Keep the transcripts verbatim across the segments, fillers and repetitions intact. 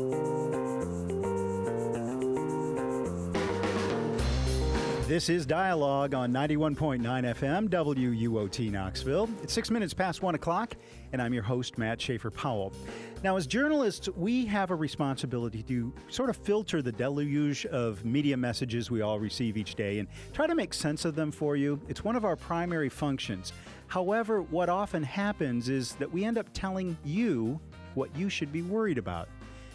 This is Dialogue on ninety-one point nine F M, W U O T Knoxville. It's six minutes past one o'clock, and I'm your host, Matt Schaefer-Powell. Now, as journalists, we have a responsibility to sort of filter the deluge of media messages we all receive each day and try to make sense of them for you. It's one of our primary functions. However, what often happens is that we end up telling you what you should be worried about.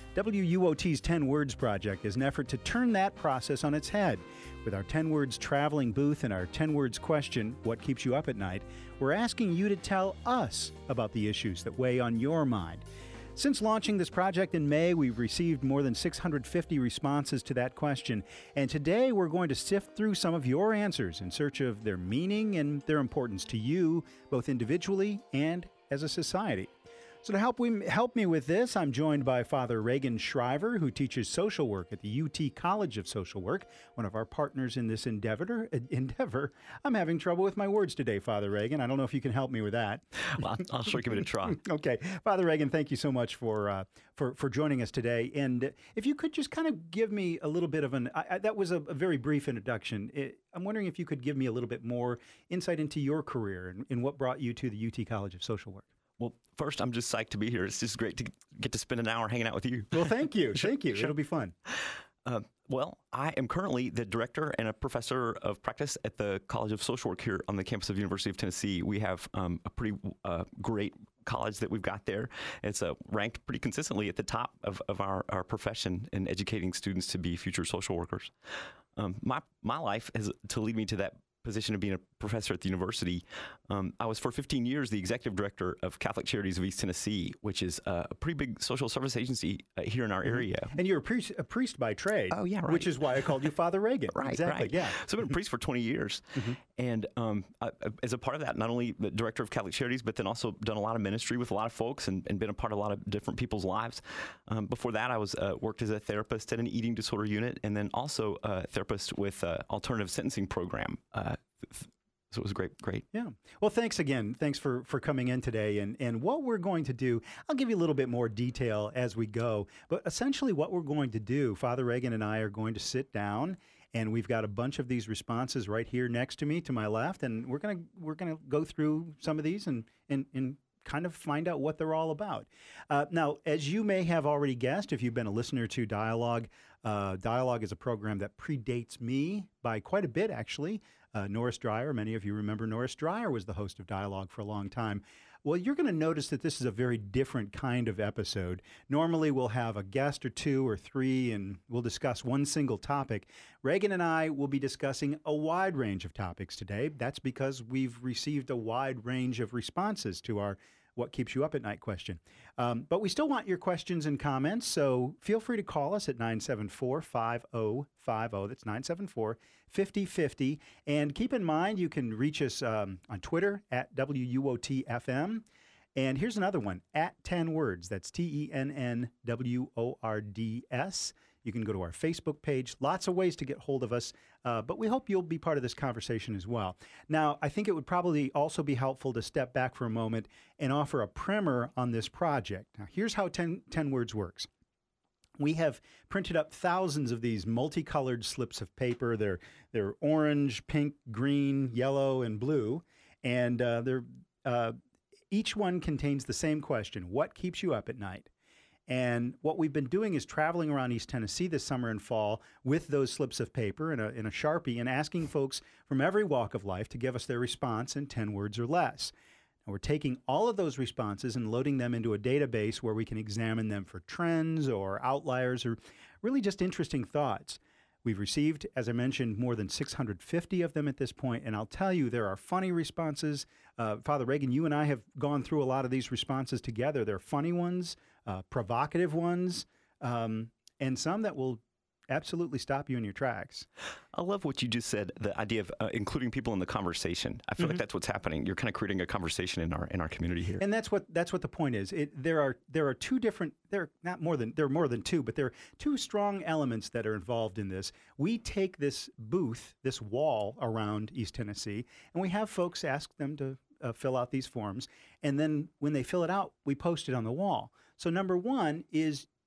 W U O T's ten Words Project is an effort to turn that process on its head. With our ten Words traveling booth and our ten Words question, what keeps you up at night, we're asking you to tell us about the issues that weigh on your mind. Since launching this project in May, we've received more than six hundred fifty responses to that question, and today we're going to sift through some of your answers in search of their meaning and their importance to you, both individually and as a society. So to help we, help me with this, I'm joined by Father Reagan Shriver, who teaches social work at the U T College of Social Work, one of our partners in this endeavor. endeavor. I'm having trouble with my words today, Father Reagan. I don't know if you can help me with that. Well, I'll sure give it a try. Okay. Father Reagan, thank you so much for, uh, for, for joining us today. And if you could just kind of give me a little bit of an, I, I, that was a, a very brief introduction. It, I'm wondering if you could give me a little bit more insight into your career and, and what brought you to the U T College of Social Work. Well, first, I'm just psyched to be here. It's just great to get to spend an hour hanging out with you. Well, thank you. Thank you. Sure. It'll be fun. Uh, well, I am currently the director and a professor of practice at the College of Social Work here on the campus of the University of Tennessee. We have um, a pretty uh, great college that we've got there. It's uh, ranked pretty consistently at the top of, of our, our profession in educating students to be future social workers. Um, my, my life is to lead me to that position of being a professor at the university. Um, I was for fifteen years the executive director of Catholic Charities of East Tennessee, which is uh, a pretty big social service agency uh, here in our area. And you're a priest, a priest by trade. Oh, yeah, right. Which is why I called you Father Reagan. Right, exactly, right. Yeah. So I've been a priest for twenty years. Mm-hmm. And um, I, as a part of that, not only the director of Catholic Charities, but then also done a lot of ministry with a lot of folks and, and been a part of a lot of different people's lives. Um, before that, I was uh, worked as a therapist at an eating disorder unit, and then also a therapist with an alternative sentencing program. Uh, So it was great, great. Yeah. Well, thanks again. Thanks for, for coming in today. And, and what we're going to do, I'll give you a little bit more detail as we go. But essentially what we're going to do, Father Reagan and I are going to sit down, and we've got a bunch of these responses right here next to me, to my left. And we're going to we're going to go through some of these and, and, and kind of find out what they're all about. Uh, now, as you may have already guessed, if you've been a listener to Dialogue, uh, Dialogue is a program that predates me by quite a bit, actually. Uh, Norris Dreier, many of you remember Norris Dreier was the host of Dialogue for a long time. Well, you're going to notice that this is a very different kind of episode. Normally, we'll have a guest or two or three, and we'll discuss one single topic. Reagan and I will be discussing a wide range of topics today. That's because we've received a wide range of responses to our What Keeps You Up at Night question. Um, but we still want your questions and comments, so feel free to call us at nine seven four, five oh five oh. That's nine seven four, five oh five oh. And keep in mind, you can reach us um, on Twitter at W U O T F M. And here's another one, at ten words. That's T E N N W O R D S. You can go to our Facebook page. Lots of ways to get hold of us, uh, but we hope you'll be part of this conversation as well. Now, I think it would probably also be helpful to step back for a moment and offer a primer on this project. Now, here's how ten, ten Words works. We have printed up thousands of these multicolored slips of paper. They're they're orange, pink, green, yellow, and blue, and uh, they're uh, each one contains the same question: what keeps you up at night? And what we've been doing is traveling around East Tennessee this summer and fall with those slips of paper and a, and a Sharpie and asking folks from every walk of life to give us their response in ten words or less. Now, we're taking all of those responses and loading them into a database where we can examine them for trends or outliers or really just interesting thoughts. We've received, as I mentioned, more than six hundred fifty of them at this point, and I'll tell you, there are funny responses. Uh, Father Reagan, you and I have gone through a lot of these responses together. There are funny ones, uh, provocative ones, um, and some that will absolutely stop you in your tracks. I love what you just said, the idea of uh, including people in the conversation. I feel mm-hmm. like that's what's happening. You're kind of creating a conversation in our in our community here. And that's what that's what the point is. It, there are there are two different, there are not more than, there are more than two, but there are two strong elements that are involved in this. We take this booth, this wall around East Tennessee, and we have folks ask them to uh, fill out these forms. And then when they fill it out, we post it on the wall. So number one is,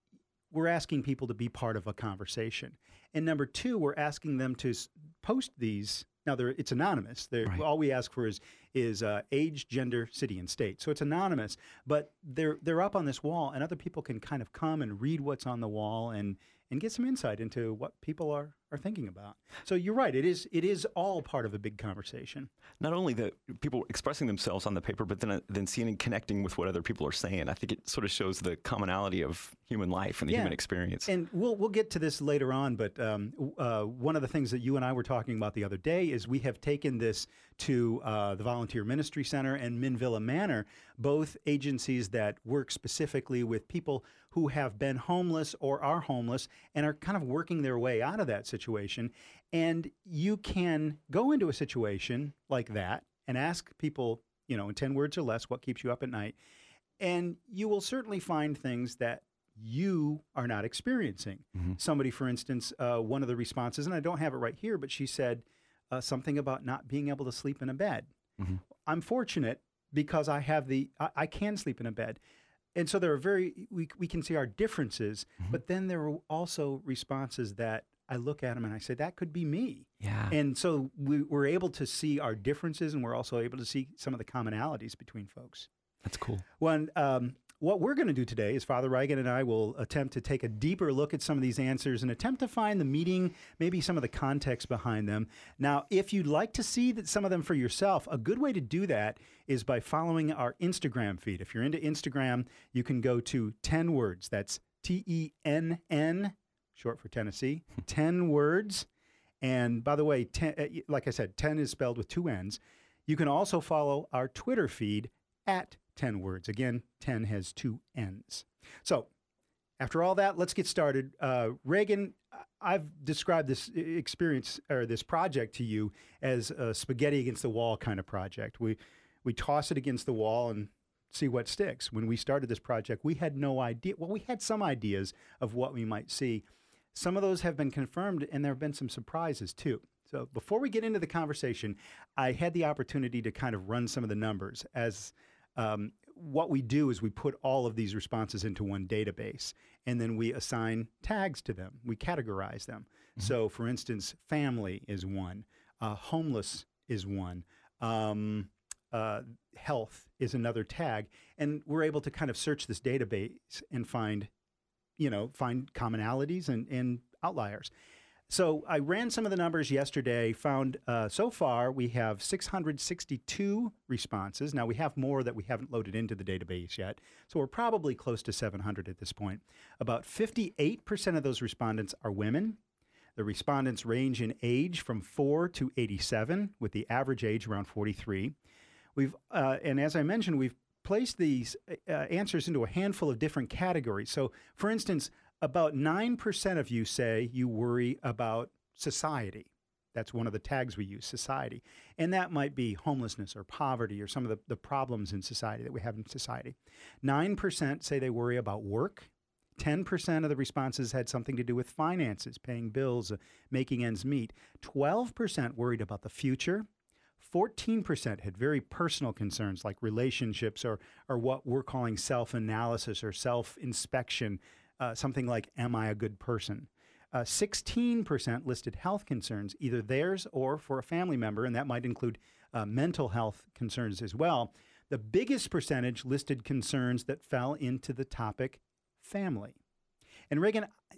we're asking people to be part of a conversation. And number two, we're asking them to s- post these. Now, they're, it's anonymous. They're, Right. All we ask for is is uh, age, gender, city, and state. So it's anonymous, but they're they're up on this wall, and other people can kind of come and read what's on the wall and and get some insight into what people are are thinking about. So you're right. It is it is all part of a big conversation. Not only the people expressing themselves on the paper, but then uh, then seeing and connecting with what other people are saying. I think it sort of shows the commonality of human life and the Yeah. human experience. And we'll we'll get to this later on, but um, w- uh, one of the things that you and I were talking about the other day is we have taken this to uh, the Volunteer Ministry Center and Minvilla Manor, both agencies that work specifically with people who have been homeless or are homeless and are kind of working their way out of that situation. And you can go into a situation like that and ask people, you know, in ten words or less, what keeps you up at night? And you will certainly find things that you are not experiencing. Mhm. Somebody, for instance, uh, one of the responses, and I don't have it right here, but she said uh, something about not being able to sleep in a bed. Mhm. I'm fortunate because I have the, I, I can sleep in a bed. And so there are very, we, we can see our differences, Mhm. but then there are also responses that I look at them and I say, that could be me. Yeah. And so we, we're able to see our differences, and we're also able to see some of the commonalities between folks. That's cool. When, um, what we're going to do today is Father Reagan and I will attempt to take a deeper look at some of these answers and attempt to find the meaning, maybe some of the context behind them. Now, if you'd like to see that some of them for yourself, a good way to do that is by following our Instagram feed. If you're into Instagram, you can go to ten words. That's T E N N, short for Tennessee, ten words. And by the way, ten, uh, like I said, ten is spelled with two N's. You can also follow our Twitter feed at ten words. Again, ten has two N's. So after all that, let's get started. Uh, Reagan, I've described this experience or this project to you as a spaghetti against the wall kind of project. We, we toss it against the wall and see what sticks. When we started this project, we had no idea. Well, we had some ideas of what we might see. Some of those have been confirmed, and there have been some surprises too. So before we get into the conversation, I had the opportunity to kind of run some of the numbers. As um, what we do is we put all of these responses into one database, and then we assign tags to them. We categorize them. Mm-hmm. So, for instance, family is one, uh, homeless is one, um, uh, health is another tag, and we're able to kind of search this database and find, you know, find commonalities and, and outliers. So I ran some of the numbers yesterday, found uh, so far we have six hundred sixty-two responses. Now we have more that we haven't loaded into the database yet, so we're probably close to seven hundred at this point. About fifty-eight percent of those respondents are women. The respondents range in age from four to eighty-seven, with the average age around forty-three. We've, uh, and as I mentioned, we've placed these uh, answers into a handful of different categories. So, for instance, about nine percent of you say you worry about society. That's one of the tags we use, society. And that might be homelessness or poverty or some of the, the problems in society that we have in society. nine percent say they worry about work. ten percent of the responses had something to do with finances, paying bills, uh, making ends meet. twelve percent worried about the future. fourteen percent had very personal concerns like relationships or, or what we're calling self-analysis or self-inspection. Uh, something like, am I a good person? Uh, sixteen percent listed health concerns, either theirs or for a family member, and that might include uh, mental health concerns as well. The biggest percentage listed concerns that fell into the topic family. And Reagan, I,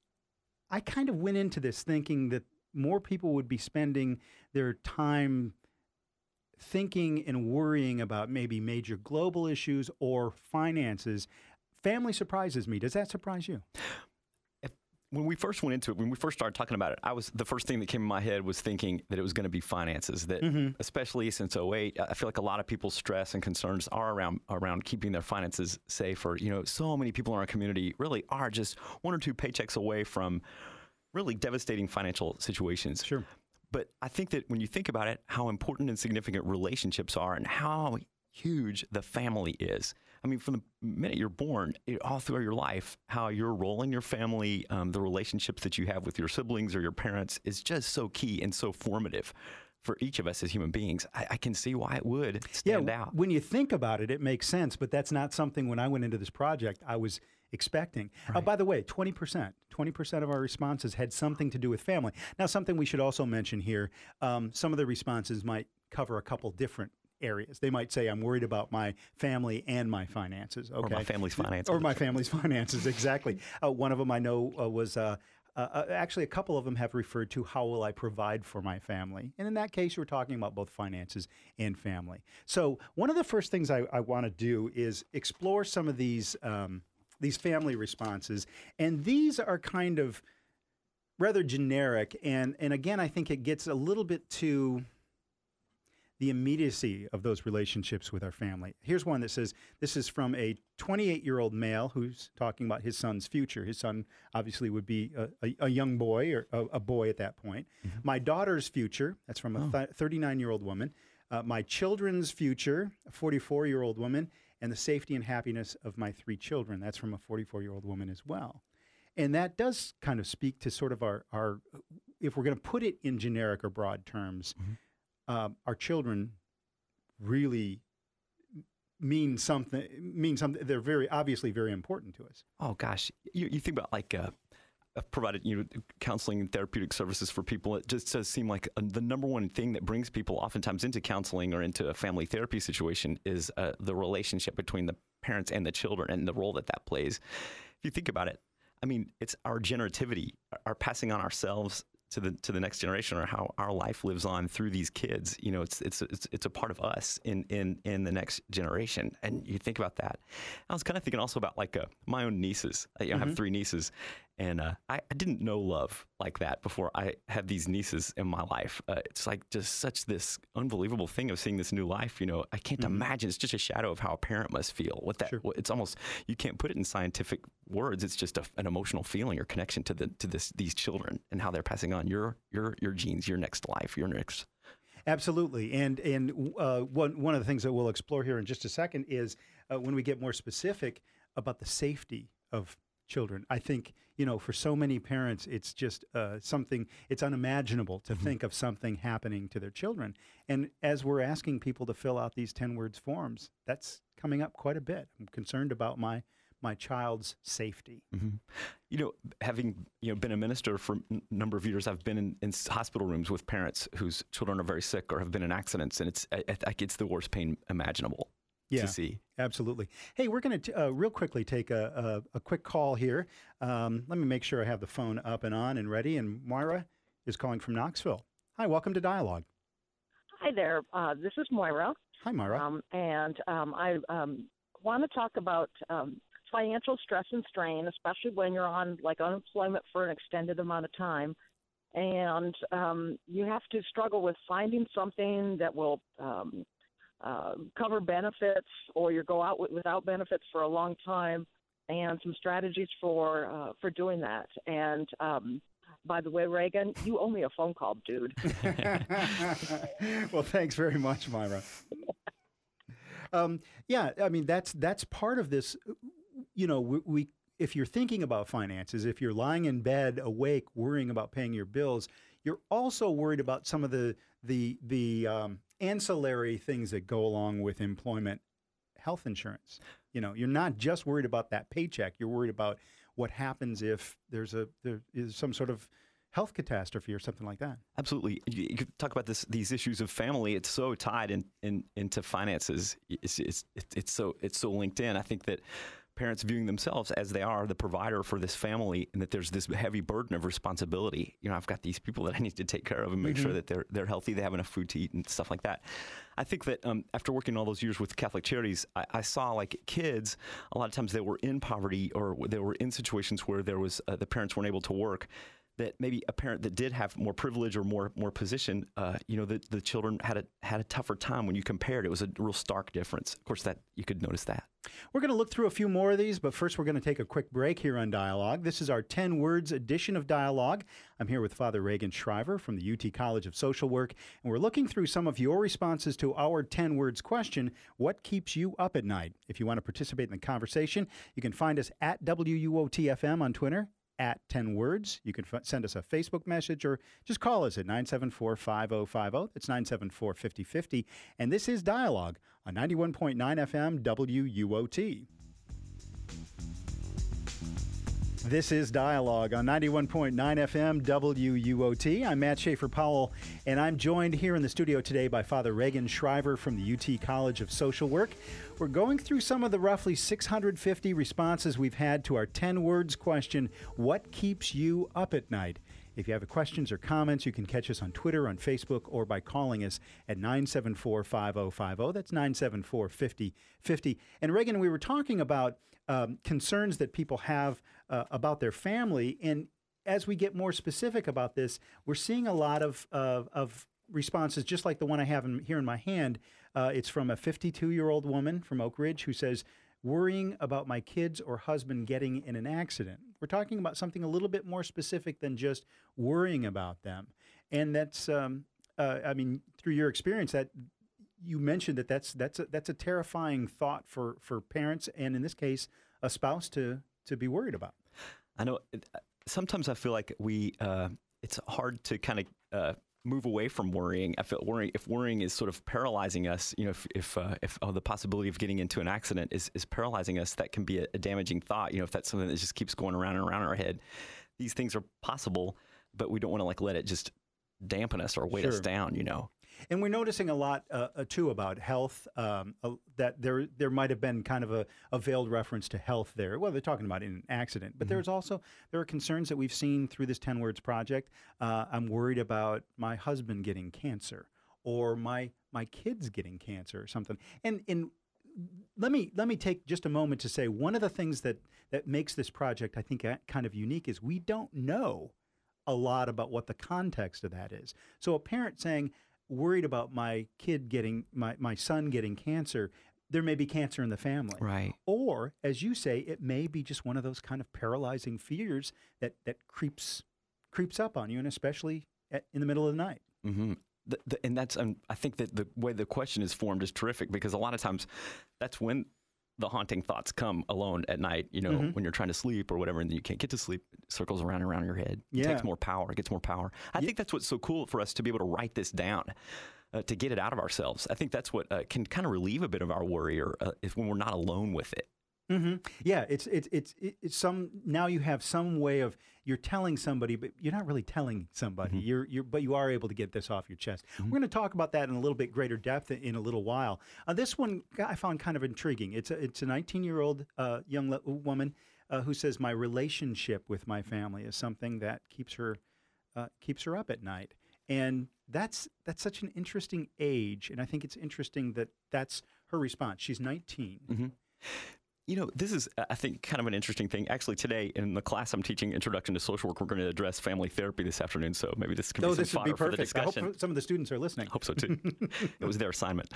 I kind of went into this thinking that more people would be spending their time thinking and worrying about maybe major global issues or finances. Family surprises me. Does that surprise you? If, when we first went into it, when we first started talking about it, I was the first thing that came in my head was thinking that it was going to be finances. That mm-hmm. especially since oh eight, I feel like a lot of people's stress and concerns are around around keeping their finances safe. Or you know, so many people in our community really are just one or two paychecks away from really devastating financial situations. Sure. But I think that when you think about it, how important and significant relationships are, and how huge the family is. I mean, from the minute you're born, it, all through your life, how your role in your family, um, the relationships that you have with your siblings or your parents is just so key and so formative for each of us as human beings. I, I can see why it would stand yeah, out. When you think about it, it makes sense, but that's not something when I went into this project I was expecting. Right. Uh, by the way, twenty percent. twenty percent of our responses had something to do with family. Now, something we should also mention here, um, some of the responses might cover a couple different areas. They might say, I'm worried about my family and my finances. Okay? Or my family's finances. Or my family's finances, exactly. Uh, one of them I know uh, was, uh, uh, actually a couple of them have referred to how will I provide for my family. And in that case, we're talking about both finances and family. So one of the first things I, I want to do is explore some of these, um, these family responses. And these are kind of rather generic. And, and again, I think it gets a little bit to the immediacy of those relationships with our family. Here's one that says, this is from a twenty-eight-year-old male who's talking about his son's future. His son obviously would be a, a, a young boy or a, a boy at that point. Mm-hmm. My daughter's future, that's from a th- thirty-nine-year-old woman. Uh, my children's future, a forty-four-year-old woman. And the safety and happiness of my three children. That's from a forty-four-year-old woman as well. And that does kind of speak to sort of our, our if we're going to put it in generic or broad terms, mm-hmm. Um, our children really mean something. Mean something. They're very obviously very important to us. Oh gosh, you, you think about like uh, I've provided you know counseling and therapeutic services for people. It just does seem like uh, the number one thing that brings people oftentimes into counseling or into a family therapy situation is uh, the relationship between the parents and the children and the role that that plays. If you think about it, I mean, it's our generativity, our passing on ourselves to the to the next generation, or how our life lives on through these kids. You know, it's it's it's it's a part of us in in in the next generation. And you think about that. I was kind of thinking also about like uh, my own nieces. I, you know, mm-hmm. I have three nieces, and uh, I, I didn't know love like that before I had these nieces in my life. Uh, it's like just such this unbelievable thing of seeing this new life. You know, I can't mm-hmm. imagine. It's just a shadow of how a parent must feel. What that? Sure. It's almost, you can't put it in scientific words. It's just a, an emotional feeling or connection to the to this these children and how they're passing on your your your genes, your next life, your next. Absolutely, and and uh, one one of the things that we'll explore here in just a second is uh, when we get more specific about the safety of children. I think, you know, for so many parents, it's just uh, something, it's unimaginable to mm-hmm. think of something happening to their children. And as we're asking people to fill out these ten words forms, that's coming up quite a bit. I'm concerned about my my child's safety. Mm-hmm. You know, having you know been a minister for a number of years, I've been in, in hospital rooms with parents whose children are very sick or have been in accidents, and it's I, I, it's the worst pain imaginable. Yeah, to see. Absolutely. Hey, we're going to uh, real quickly take a, a, a quick call here. Um, let me make sure I have the phone up and on and ready. And Moira is calling from Knoxville. Hi, welcome to Dialogue. Hi there. Uh, this is Moira. Hi, Moira. Um, and um, I um, want to talk about um, financial stress and strain, especially when you're on like unemployment for an extended amount of time. And um, you have to struggle with finding something that will um, Uh, cover benefits, or you go out with, without benefits for a long time, and some strategies for uh, for doing that. And um, by the way, Reagan, you owe me a phone call, dude. Well, thanks very much, Myra. um, yeah, I mean that's that's part of this. You know, we, we if you're thinking about finances, if you're lying in bed awake worrying about paying your bills, you're also worried about some of the the the um, ancillary things that go along with employment health insurance. You know, you're not just worried about that paycheck. You're worried about what happens if there's a there is some sort of health catastrophe or something like that. Absolutely. You, you could talk about this these issues of family. It's so tied in, in into finances. It's, it's it's so it's so linked in. I think that parents viewing themselves as they are the provider for this family, and that there's this heavy burden of responsibility. You know, I've got these people that I need to take care of and make mm-hmm. sure that they're they're healthy, they have enough food to eat, and stuff like that. I think that um, after working all those years with Catholic Charities, I, I saw like kids, a lot of times they were in poverty, or they were in situations where there was uh, the parents weren't able to work. That maybe a parent that did have more privilege or more more position, uh, you know, the, the children had a had a tougher time when you compared. It was a real stark difference. Of course, that you could notice that. We're going to look through a few more of these, but first we're going to take a quick break here on Dialogue. This is our ten words edition of Dialogue. I'm here with Father Reagan Shriver from the U T College of Social Work, and we're looking through some of your responses to our ten words question, what keeps you up at night? If you want to participate in the conversation, you can find us at W U O T F M on Twitter, at ten words. You can f- send us a Facebook message or just call us at nine seven four, five oh five oh. That's nine seven four, five oh five oh. And this is Dialogue on ninety-one point nine F M W U O T. This is Dialogue on ninety-one point nine F M W U O T. I'm Matt Schaefer Powell, and I'm joined here in the studio today by Father Reagan Shriver from the U T College of Social Work. We're going through some of the roughly six hundred fifty responses we've had to our ten words question, what keeps you up at night? If you have questions or comments, you can catch us on Twitter, on Facebook, or by calling us at nine seven four, five oh five oh. That's nine seven four, five oh five oh. And Reagan, we were talking about um, concerns that people have uh, about their family. And as we get more specific about this, we're seeing a lot of, uh, of responses, just like the one I have in, here in my hand. Uh, it's from a fifty-two-year-old woman from Oak Ridge who says, worrying about my kids or husband getting in an accident. We're talking about something a little bit more specific than just worrying about them. And that's, um, uh, I mean, through your experience, that you mentioned that that's that's a, that's a terrifying thought for, for parents, and in this case, a spouse to to be worried about. I know. It, sometimes I feel like we, uh, it's hard to kind of uh, move away from worrying. I feel worrying if worrying is sort of paralyzing us. You know, if if uh, if oh, the possibility of getting into an accident is is paralyzing us, that can be a, a damaging thought. You know, if that's something that just keeps going around and around our head, these things are possible, but we don't want to like let it just dampen us or weight Sure. us down. You know. And we're noticing a lot, uh, uh, too, about health, um, uh, that there there might have been kind of a, a veiled reference to health there. Well, they're talking about in an accident. But mm-hmm. there's also, there are concerns that we've seen through this ten words project. Uh, I'm worried about my husband getting cancer or my my kids getting cancer or something. And, and let me let me take just a moment to say one of the things that, that makes this project, I think, kind of unique is we don't know a lot about what the context of that is. So a parent saying, worried about my kid getting, my, my son getting cancer, there may be cancer in the family. Right. Or, as you say, it may be just one of those kind of paralyzing fears that, that creeps creeps up on you, and especially at, in the middle of the night. Mm-hmm. The, the, and that's, um, I think that the way the question is formed is terrific, because a lot of times that's when the haunting thoughts come alone at night, you know, mm-hmm. when you're trying to sleep or whatever, and then you can't get to sleep, it circles around and around your head. It yeah. takes more power. It gets more power. I yeah. think that's what's so cool for us to be able to write this down, uh, to get it out of ourselves. I think that's what uh, can kind of relieve a bit of our worry, or uh, is when we're not alone with it. Mm-hmm. Yeah, it's it's it's it's some, now you have some way of, you're telling somebody, but you're not really telling somebody. Mm-hmm. You're you're but you are able to get this off your chest. Mm-hmm. We're going to talk about that in a little bit greater depth in a little while. Uh, this one I found kind of intriguing. It's a it's a nineteen-year-old uh, young le- woman uh, who says, my relationship with my family is something that keeps her uh, keeps her up at night. And that's that's such an interesting age, and I think it's interesting that that's her response. She's nineteen. Mm-hmm. You know, this is, I think, kind of an interesting thing. Actually, today in the class I'm teaching, Introduction to Social Work, we're going to address family therapy this afternoon. So maybe this can oh, be some this would fodder be for the perfect. I discussion. hope some of the students are listening. I hope so, too. It was their assignment.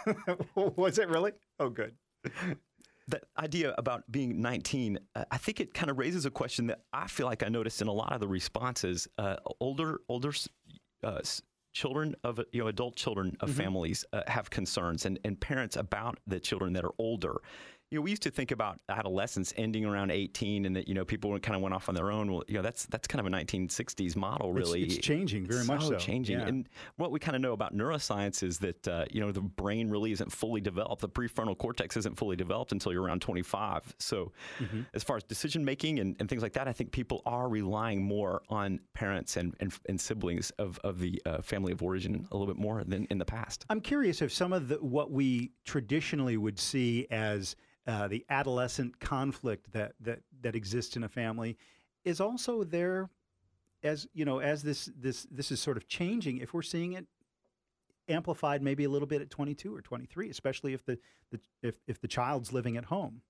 Was it really? Oh, good. That idea about being nineteen, uh, I think it kind of raises a question that I feel like I noticed in a lot of the responses. Uh, older, older uh, children of, you know, adult children of mm-hmm. families uh, have concerns, and, and parents about the children that are older. You know, we used to think about adolescence ending around eighteen, and that, you know, people kind of went off on their own. Well, you know, that's that's kind of a nineteen sixties model, really. It's, it's changing very it's much so. so. changing. Yeah. And what we kind of know about neuroscience is that, uh, you know, the brain really isn't fully developed. The prefrontal cortex isn't fully developed until you're around twenty-five. So mm-hmm. as far as decision making and, and things like that, I think people are relying more on parents and, and, and siblings of, of the uh, family of origin a little bit more than in the past. I'm curious if some of the, what we traditionally would see as Uh, the adolescent conflict that, that, that exists in a family is also there, as you know, as this this this is sort of changing. If we're seeing it amplified maybe a little bit at twenty-two or twenty-three, especially if the, the if if the child's living at home.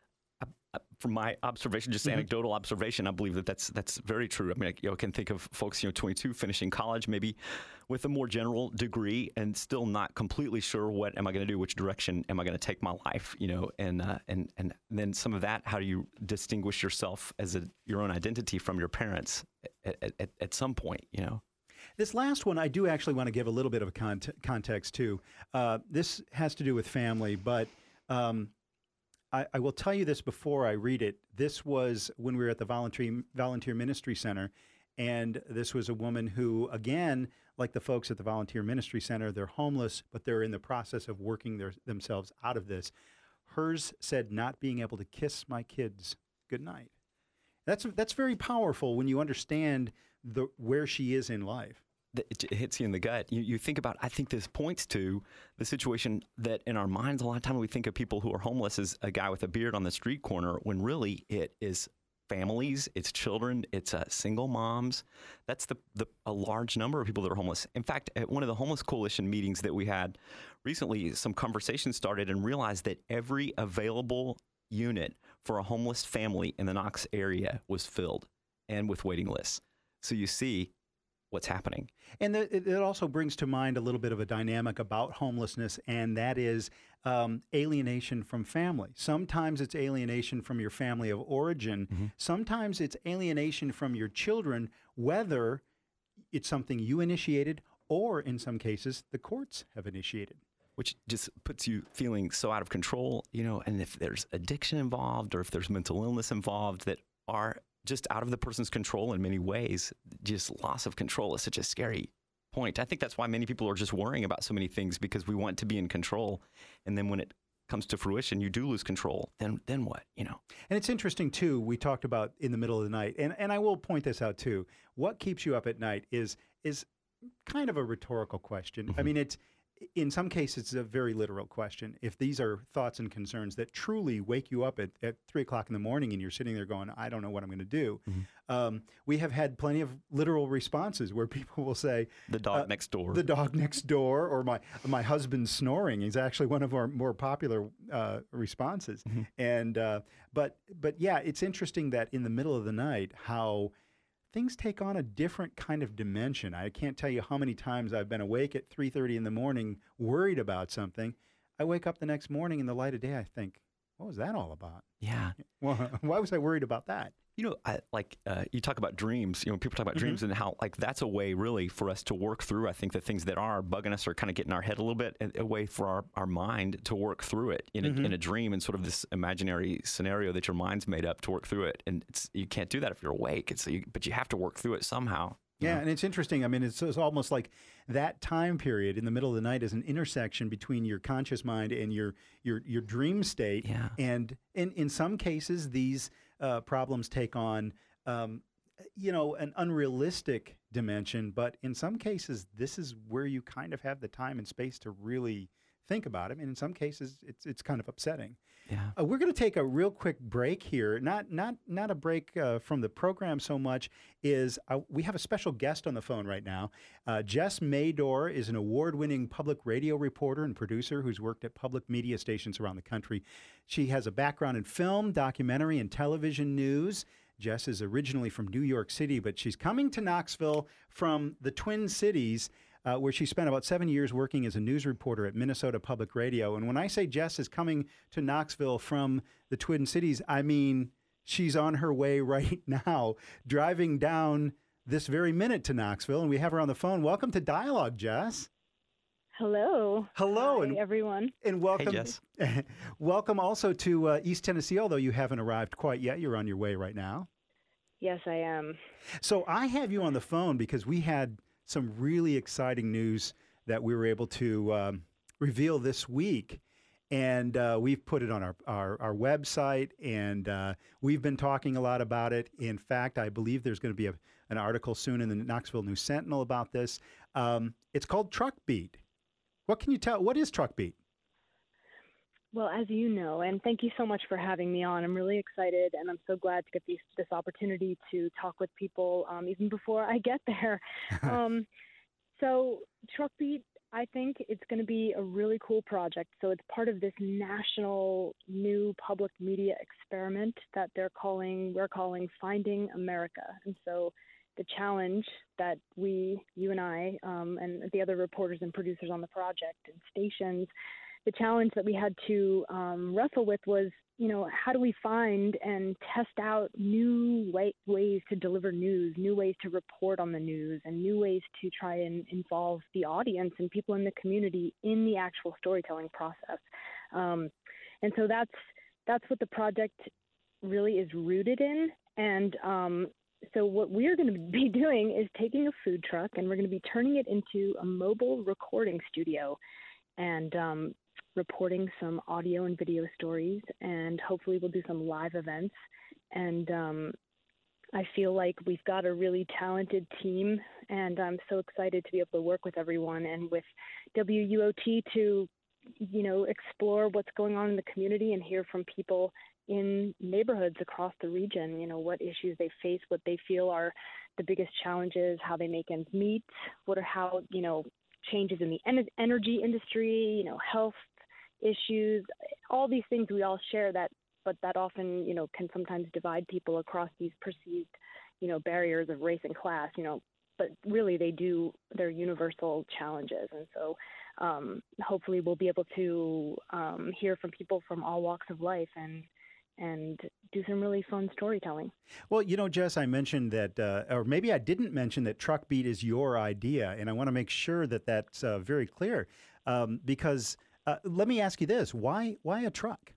From my observation, just mm-hmm. anecdotal observation, I believe that that's that's very true. I mean, I, you know, can think of folks, you know, twenty-two, finishing college, maybe with a more general degree, and still not completely sure what am I going to do, which direction am I going to take my life, you know, and uh, and and then some of that, how do you distinguish yourself as a, your own identity from your parents at, at, at some point, you know? This last one, I do actually want to give a little bit of a cont- context to. Uh, this has to do with family, but. Um, I, I will tell you this before I read it. This was when we were at the Volunteer, Volunteer Ministry Center, and this was a woman who, again, like the folks at the Volunteer Ministry Center, they're homeless, but they're in the process of working their, themselves out of this. Hers said, not being able to kiss my kids goodnight. That's that's very powerful when you understand the where she is in life. That it hits you in the gut. You, you think about, I think this points to the situation that in our minds, a lot of time we think of people who are homeless as a guy with a beard on the street corner, when really it is families, it's children, it's uh, single moms. That's the, the a large number of people that are homeless. In fact, at one of the Homeless Coalition meetings that we had recently, some conversations started and realized that every available unit for a homeless family in the Knox area was filled and with waiting lists. So you see what's happening. And the, it, it also brings to mind a little bit of a dynamic about homelessness, and that is um, alienation from family. Sometimes it's alienation from your family of origin. Mm-hmm. Sometimes it's alienation from your children, whether it's something you initiated or, in some cases, the courts have initiated. Which just puts you feeling so out of control, you know, and if there's addiction involved or if there's mental illness involved that are just out of the person's control in many ways, just loss of control is such a scary point. I think that's why many people are just worrying about so many things, because we want to be in control. And then when it comes to fruition, you do lose control. Then then what, you know? And it's interesting, too, we talked about in the middle of the night, and, and I will point this out, too. What keeps you up at night is is kind of a rhetorical question. Mm-hmm. I mean, it's in some cases, it's a very literal question. If these are thoughts and concerns that truly wake you up at, at three o'clock in the morning and you're sitting there going, I don't know what I'm going to do. Mm-hmm. Um, we have had plenty of literal responses where people will say, the dog uh, next door, the dog next door, or my, my husband's snoring is actually one of our more popular uh, responses. Mm-hmm. And, uh, but, but yeah, it's interesting that in the middle of the night, how things take on a different kind of dimension. I can't tell you how many times I've been awake at three thirty in the morning, worried about something. I wake up the next morning in the light of day, I think, what was that all about? Yeah. Well, why was I worried about that? You know, I, like uh, you talk about dreams, you know, people talk about mm-hmm. dreams and how like that's a way really for us to work through, I think, the things that are bugging us or kind of getting our head a little bit, a, a way for our, our mind to work through it in a, mm-hmm. in a dream and sort of this imaginary scenario that your mind's made up to work through it. And it's, you can't do that if you're awake. It's, you, but you have to work through it somehow. Yeah, know? And it's interesting. I mean, it's, it's almost like that time period in the middle of the night is an intersection between your conscious mind and your your your dream state. Yeah. And in, in some cases, these uh, problems take on, um, you know, an unrealistic dimension. But in some cases, this is where you kind of have the time and space to really think about it. And in some cases, it's it's kind of upsetting. Yeah. Uh, we're going to take a real quick break here. Not not not a break uh, from the program so much. Is uh, we have a special guest on the phone right now. Uh, Jess Mador is an award-winning public radio reporter and producer who's worked at public media stations around the country. She has a background in film, documentary, and television news. Jess is originally from New York City, but she's coming to Knoxville from the Twin Cities, Uh, where she spent about seven years working as a news reporter at Minnesota Public Radio. And when I say Jess is coming to Knoxville from the Twin Cities, I mean she's on her way right now, driving down this very minute to Knoxville. And we have her on the phone. Welcome to Dialogue, Jess. Hello. Hello. Hi, and everyone. And welcome. Hey, Jess. Welcome also to uh, East Tennessee, although you haven't arrived quite yet. You're on your way right now. Yes, I am. So I have you on the phone because we had some really exciting news that we were able to um, reveal this week. And uh, we've put it on our, our, our website, and uh, we've been talking a lot about it. In fact, I believe there's going to be a, an article soon in the Knoxville News Sentinel about this. Um, it's called Truck Beat. What can you tell? What is Truck Beat? Well, as you know, and thank you so much for having me on. I'm really excited, and I'm so glad to get these, this opportunity to talk with people um, even before I get there. um, so Truck Beat, I think it's going to be a really cool project. So it's part of this national new public media experiment that they're calling, we're calling Finding America. And so the challenge that we, you and I, um, and the other reporters and producers on the project and stations, the challenge that we had to um, wrestle with was, you know, how do we find and test out new way, ways to deliver news, new ways to report on the news, and new ways to try and involve the audience and people in the community in the actual storytelling process. Um, and so that's that's what the project really is rooted in. And um, so what we're going to be doing is taking a food truck, and we're going to be turning it into a mobile recording studio, and um, reporting some audio and video stories, and hopefully we'll do some live events. And um, I feel like we've got a really talented team, and I'm so excited to be able to work with everyone and with W U O T to, you know, explore what's going on in the community and hear from people in neighborhoods across the region, you know, what issues they face, what they feel are the biggest challenges, how they make ends meet, what are how, you know, changes in the en- energy industry, you know, health issues, all these things we all share that, but that often, you know, can sometimes divide people across these perceived, you know, barriers of race and class, you know, but really they do, they're universal challenges. And so um, hopefully we'll be able to um, hear from people from all walks of life and and do some really fun storytelling. Well, you know, Jess, I mentioned that, uh, or maybe I didn't mention that Truck Beat is your idea, and I want to make sure that that's uh, very clear. Um, because uh, let me ask you this: why, why a truck?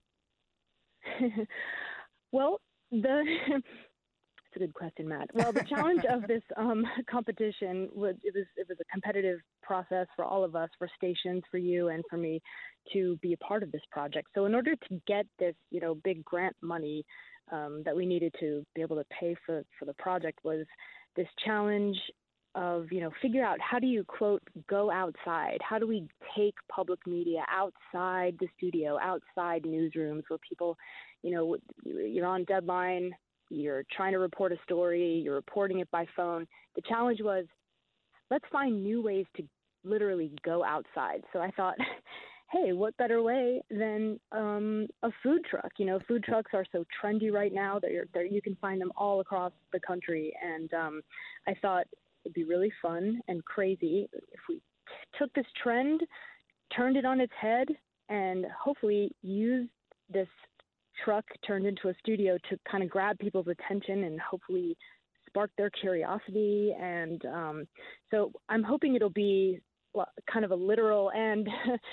Well, the it's a good question, Matt. Well, the challenge of this um, competition was it was it was a competitive process for all of us, for stations, for you, and for me to be a part of this project. So in order to get this, you know, big grant money um, that we needed to be able to pay for, for the project was this challenge of, you know, figure out how do you, quote, go outside? How do we take public media outside the studio, outside newsrooms where people, you know, you're on deadline, you're trying to report a story, you're reporting it by phone. The challenge was, let's find new ways to literally go outside. So I thought, hey, what better way than um, a food truck? You know, food trucks are so trendy right now that you're, that you can find them all across the country. And um, I thought it'd be really fun and crazy if we t- took this trend, turned it on its head, and hopefully used this truck turned into a studio to kind of grab people's attention and hopefully spark their curiosity. And um, so I'm hoping it'll be kind of a literal and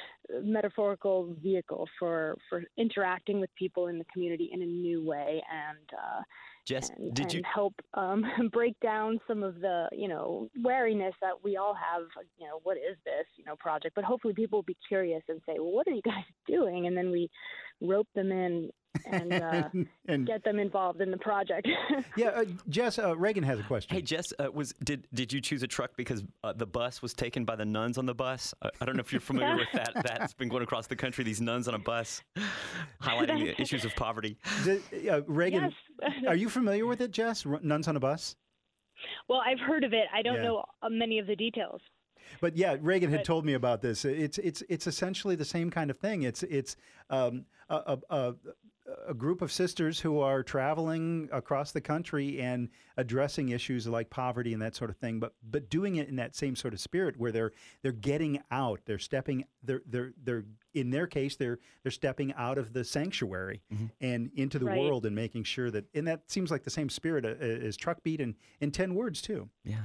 metaphorical vehicle for, for interacting with people in the community in a new way, and uh, Jess, and, did and you help um, break down some of the, you know, wariness that we all have, you know, what is this, you know, project? But hopefully people will be curious and say, well, what are you guys doing? And then we rope them in and, uh, and get them involved in the project. yeah, uh, Jess, uh, Reagan has a question. Hey, Jess, uh, was did did you choose a truck because uh, the bus was taken by the nuns on the bus? Uh, I don't know if you're familiar with that. That's been going across the country. These nuns on a bus, highlighting the issues of poverty. The, uh, Reagan, Yes. are you familiar with it, Jess? R- Nuns on a bus? Well, I've heard of it. I don't Yeah. know uh, many of the details. But yeah, Reagan had But- told me about this. It's it's it's essentially the same kind of thing. It's it's um, a, a, a a group of sisters who are traveling across the country and addressing issues like poverty and that sort of thing, but but doing it in that same sort of spirit where they're they're getting out, they're stepping, they're they're they're in their case they're they're stepping out of the sanctuary Mm-hmm. and into the Right. world and making sure that, and that seems like the same spirit uh, as Truck Beat and in ten words too. Yeah.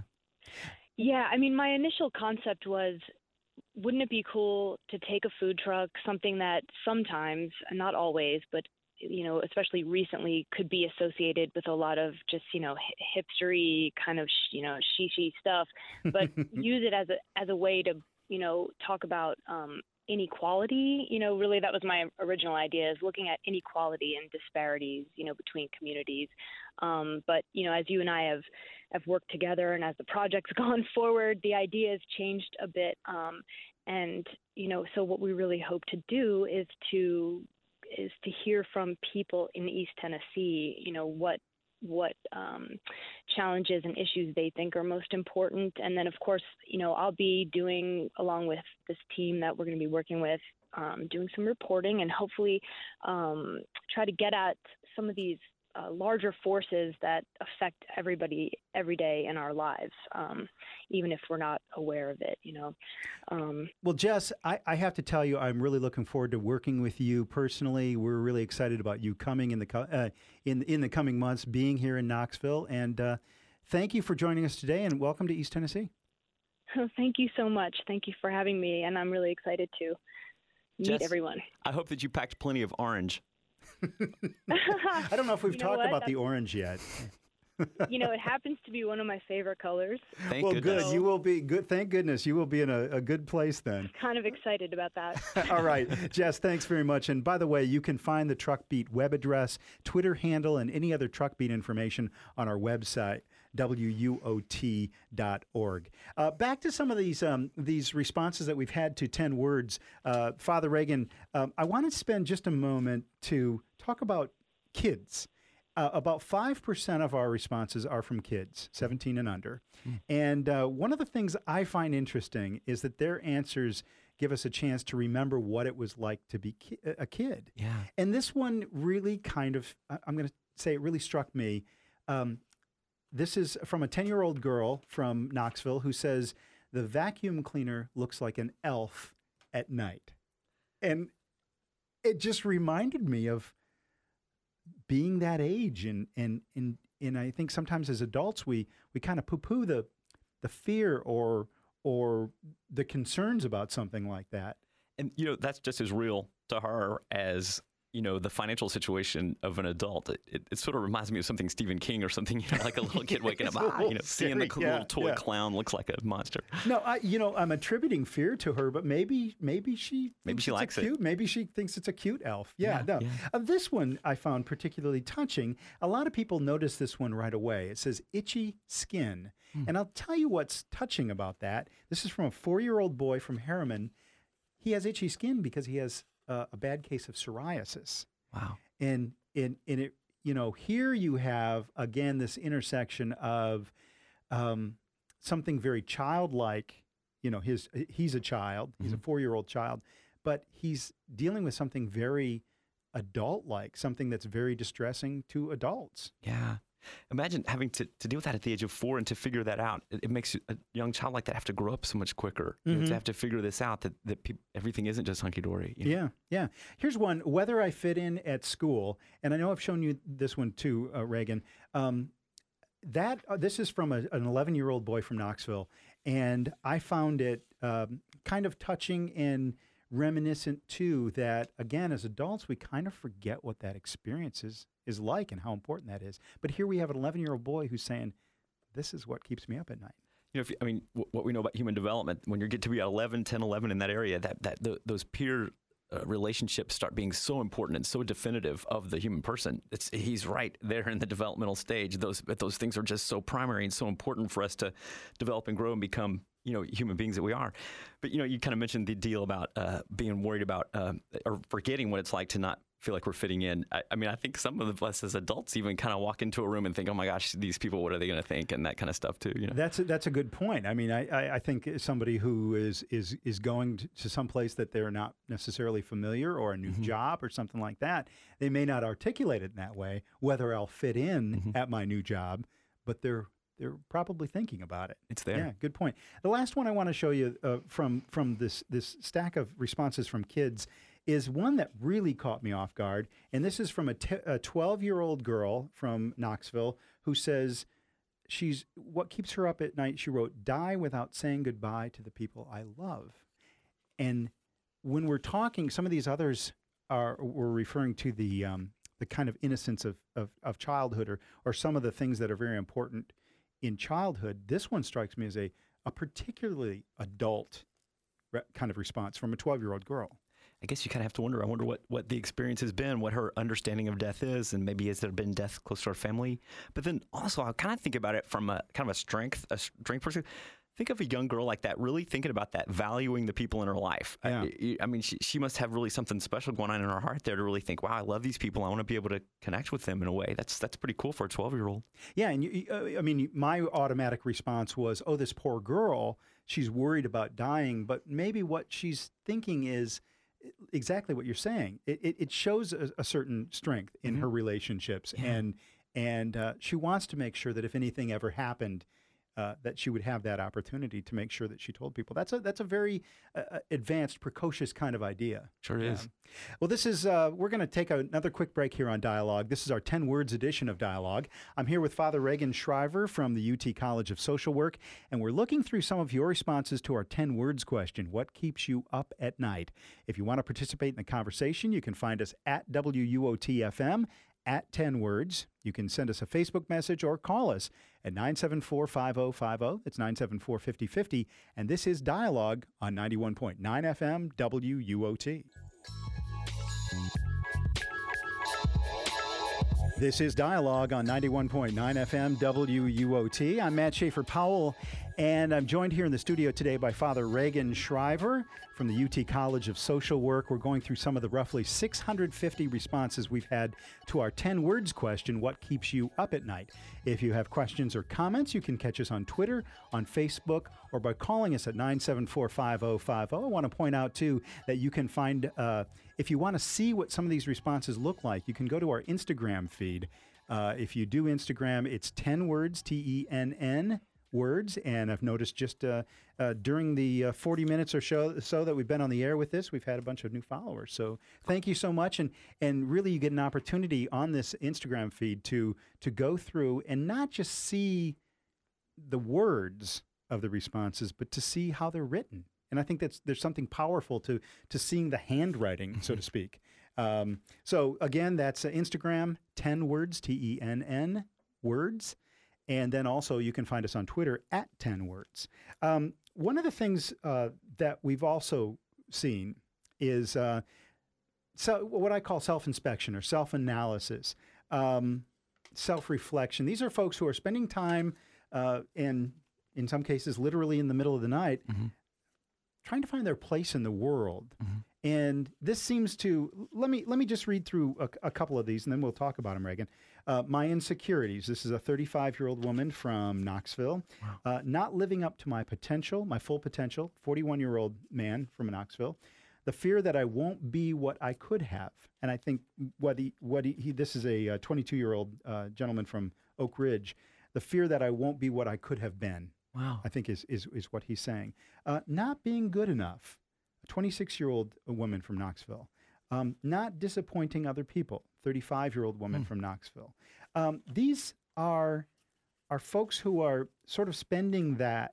Yeah, I mean, my initial concept was, wouldn't it be cool to take a food truck, something that sometimes, not always, but you know, especially recently, could be associated with a lot of just, you know, hi- hipstery kind of, sh- you know, she-she stuff, but use it as a as a way to, you know, talk about um, inequality. You know, really that was my original idea, is looking at inequality and disparities, you know, between communities. Um, but, you know, as you and I have, have worked together and as the project's gone forward, the idea has changed a bit. Um, and, you know, so what we really hope to do is to is to hear from people in East Tennessee, you know, what what um, challenges and issues they think are most important. And then, of course, you know, I'll be doing, along with this team that we're going to be working with, um, doing some reporting and hopefully um, try to get at some of these uh, larger forces that affect everybody every day in our lives, um, even if we're not aware of it, you know. Um, Well, Jess, I, I have to tell you, I'm really looking forward to working with you personally. We're really excited about you coming in the co- uh, in in the coming months, being here in Knoxville, and uh, thank you for joining us today. And welcome to East Tennessee. Thank you so much. Thank you for having me, and I'm really excited to meet Jess, everyone. I hope that you packed plenty of orange. I don't know if we've You know talked what? about the That's- orange yet. You know, it happens to be one of my favorite colors. Thank well, goodness. good. You will be good. Thank goodness you will be in a, a good place then. Kind of excited about that. All right, Jess, thanks very much. And by the way, you can find the Truck Beat web address, Twitter handle, and any other Truck Beat information on our website, W U O T dot org. Uh, back to some of these um, these responses that we've had to ten words. Uh, Father Reagan, um, I want to spend just a moment to talk about kids. Uh, about five percent of our responses are from kids, seventeen and under. Mm. And uh, one of the things I find interesting is that their answers give us a chance to remember what it was like to be ki- a kid. Yeah. And this one really kind of, I'm going to say it really struck me. Um, this is from a ten-year-old girl from Knoxville who says, the vacuum cleaner looks like an elf at night. And it just reminded me of being that age, and and and and I think sometimes as adults we we kind of poo-poo the the fear or or the concerns about something like that. And you know, that's just as real to her as, you know, the financial situation of an adult. It, it, it sort of reminds me of something Stephen King or something, you know, like a little kid waking up, ah, you know, seeing the yeah, little toy yeah. clown looks like a monster. No, I, you know, I'm attributing fear to her, but maybe, maybe she, maybe she it's likes a cute, it. Maybe she thinks it's a cute elf. Yeah, Yeah, no. yeah. Uh, this one I found particularly touching. A lot of people notice this one right away. It says itchy skin, hmm. and I'll tell you what's touching about that. This is from a four-year-old boy from Harriman. He has itchy skin because he has uh, a bad case of psoriasis. Wow. And in in it, you know, here you have again this intersection of um, something very childlike. You know, his he's a child, he's mm-hmm. a four-year-old child, but he's dealing with something very adult-like, something that's very distressing to adults. Yeah. Imagine having to, to deal with that at the age of four and to figure that out. It, it makes a young child like that have to grow up so much quicker. Mm-hmm. You know, to have to figure this out, that, that pe- everything isn't just hunky-dory. You know? Yeah, yeah. Here's one, whether I fit in at school, and I know I've shown you this one too, uh, Reagan. Um, that uh, This is from a, an eleven-year-old boy from Knoxville, and I found it um, kind of touching and reminiscent too that, again, as adults, we kind of forget what that experience is, is like and how important that is. But here we have an eleven-year-old boy who's saying, this is what keeps me up at night. You know, if you, I mean, w- what we know about human development, when you get to be eleven, ten, eleven in that area, that, that the, those peer uh, relationships start being so important and so definitive of the human person. It's, he's right there in the developmental stage. Those, those things are just so primary and so important for us to develop and grow and become, you know, human beings that we are. But, you know, you kind of mentioned the deal about uh, being worried about uh, or forgetting what it's like to not feel like we're fitting in. I, I mean, I think some of us as adults even kind of walk into a room and think, oh my gosh, these people, what are they going to think? And that kind of stuff too, you know? That's a, that's a good point. I mean, I, I, I think somebody who is, is, is going to some place that they're not necessarily familiar, or a new mm-hmm. job or something like that, they may not articulate it in that way, whether I'll fit in mm-hmm. at my new job, but they're They're probably thinking about it. It's there. Yeah, good point. The last one I want to show you uh, from from this this stack of responses from kids is one that really caught me off guard. And this is from a twelve-year-old girl from Knoxville who says she's what keeps her up at night. She wrote, "Die without saying goodbye to the people I love." And when we're talking, some of these others are were referring to the um, the kind of innocence of, of, of childhood, or or some of the things that are very important in childhood. This one strikes me as a, a particularly adult re- kind of response from a twelve-year-old girl. I guess you kind of have to wonder, I wonder what, what the experience has been, what her understanding of death is, and maybe has there been death close to her family? But then also, I kind of think about it from a kind of a strength, a strength perspective. Think of a young girl like that, really thinking about that, valuing the people in her life. Yeah. I, I mean, she, she must have really something special going on in her heart there to really think, wow, I love these people. I want to be able to connect with them in a way. That's that's pretty cool for a twelve-year-old. Yeah, and you, uh, I mean, my automatic response was, oh, this poor girl, she's worried about dying. But maybe what she's thinking is exactly what you're saying. It, it, it shows a, a certain strength in mm-hmm. her relationships. Yeah. And, and uh, she wants to make sure that if anything ever happened, Uh, that she would have that opportunity to make sure that she told people. That's a that's a very uh, advanced, precocious kind of idea. Sure yeah. is. Well, this is, uh, we're going to take a, another quick break here on Dialogue. This is our ten words edition of Dialogue. I'm here with Father Reagan Shriver from the U T College of Social Work, and we're looking through some of your responses to our ten words question, what keeps you up at night? If you want to participate in the conversation, you can find us at W U O T F M, at ten words. You can send us a Facebook message or call us at nine seven four, five oh five oh. It's nine seven four, five oh five oh. And this is Dialogue on ninety-one point nine F M W U O T. This is Dialogue on ninety-one point nine F M W U O T. I'm Matt Schaefer Powell, and I'm joined here in the studio today by Father Reagan Shriver from the U T College of Social Work. We're going through some of the roughly six hundred fifty responses we've had to our ten words question, what keeps you up at night? If you have questions or comments, you can catch us on Twitter, on Facebook, or by calling us at nine seven four, five oh five oh. I want to point out, too, that you can find, uh, if you want to see what some of these responses look like, you can go to our Instagram feed. Uh, if you do Instagram, it's ten words, T E N N words, and I've noticed just uh, uh, during the uh, forty minutes or so, so that we've been on the air with this, we've had a bunch of new followers. So thank you so much, and and really you get an opportunity on this Instagram feed to to go through and not just see the words of the responses, but to see how they're written. And I think that's there's something powerful to to seeing the handwriting, so to speak. Um, so again, that's uh, Instagram, ten words, T E N N words. And then also you can find us on Twitter at ten words. Um, one of the things uh, that we've also seen is uh, so what I call self-inspection or self-analysis, um, self-reflection. These are folks who are spending time uh, in, in some cases, literally in the middle of the night, mm-hmm. trying to find their place in the world. Mm-hmm. And this seems to, let me let me just read through a, a couple of these, and then we'll talk about them, Reagan. Uh, my insecurities. This is a thirty-five-year-old woman from Knoxville. Wow. Uh, not living up to my potential, my full potential, forty-one-year-old man from Knoxville. The fear that I won't be what I could have. And I think what he, what he, he this is a twenty-two-year-old uh, gentleman from Oak Ridge. The fear that I won't be what I could have been. Wow. I think is, is, is what he's saying. Uh, not being good enough. twenty-six-year-old woman from Knoxville, um, not disappointing other people, thirty-five-year-old woman mm. from Knoxville. Um, these are, are folks who are sort of spending that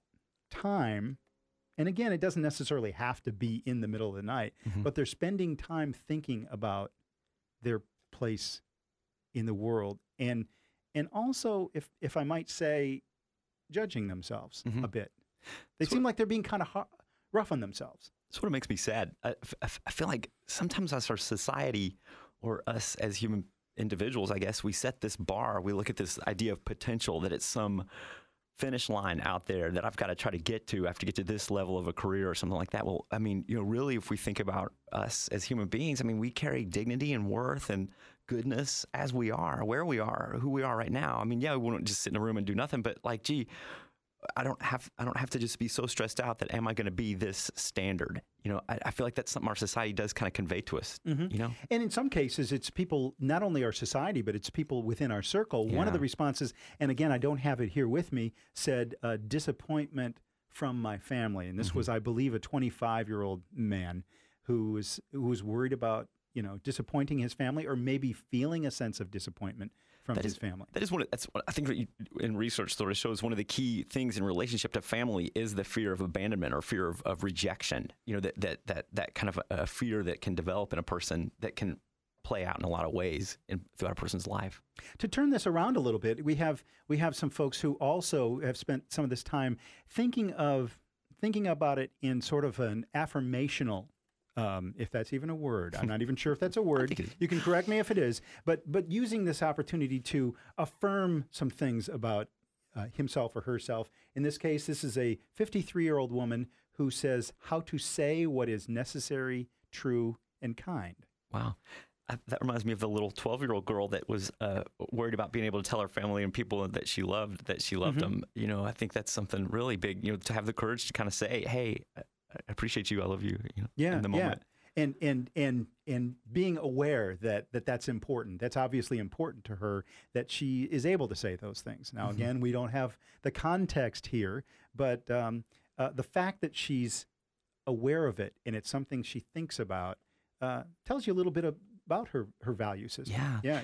time, and again, it doesn't necessarily have to be in the middle of the night, mm-hmm. but they're spending time thinking about their place in the world, and and also, if, if I might say, judging themselves mm-hmm. a bit. They so seem like they're being kind of hard, rough on themselves. That's what makes me sad. I, I, I feel like sometimes as our society or us as human individuals, I guess, we set this bar. We look at this idea of potential, that it's some finish line out there that I've got to try to get to. I have to get to this level of a career or something like that. Well, I mean, you know, really, if we think about us as human beings, I mean, we carry dignity and worth and goodness as we are, where we are, who we are right now. I mean, yeah, we wouldn't just sit in a room and do nothing, but like, gee, I don't have I don't have to just be so stressed out that am I going to be this standard? You know, I, I feel like that's something our society does kind of convey to us. Mm-hmm. You know, and in some cases, it's people, not only our society, but it's people within our circle. Yeah. One of the responses, and again, I don't have it here with me, said uh, disappointment from my family, and this mm-hmm. was, I believe, a twenty-five-year-old man who was who was worried about you know disappointing his family, or maybe feeling a sense of disappointment from that his is, family. That is one. Of, that's what I think in research sort of shows one of the key things in relationship to family is the fear of abandonment or fear of, of rejection. You know, that that that that kind of a, a fear that can develop in a person that can play out in a lot of ways in, throughout a person's life. To turn this around a little bit, we have we have some folks who also have spent some of this time thinking of thinking about it in sort of an affirmational. Um, if that's even a word. I'm not even sure if that's a word. You can correct me if it is. But but using this opportunity to affirm some things about uh, himself or herself. In this case, this is a fifty-three-year-old woman who says how to say what is necessary, true, and kind. Wow. I, that reminds me of the little twelve-year-old girl that was uh, worried about being able to tell her family and people that she loved that she loved mm-hmm. them. You know, I think that's something really big, you know, to have the courage to kind of say, hey, I appreciate you. I love you. You know, yeah, in the moment. Yeah. And and and and being aware that, that that's important. That's obviously important to her that she is able to say those things. Now, mm-hmm. again, we don't have the context here, but um, uh, the fact that she's aware of it and it's something she thinks about uh, tells you a little bit about her her value system. Yeah, yeah, yeah.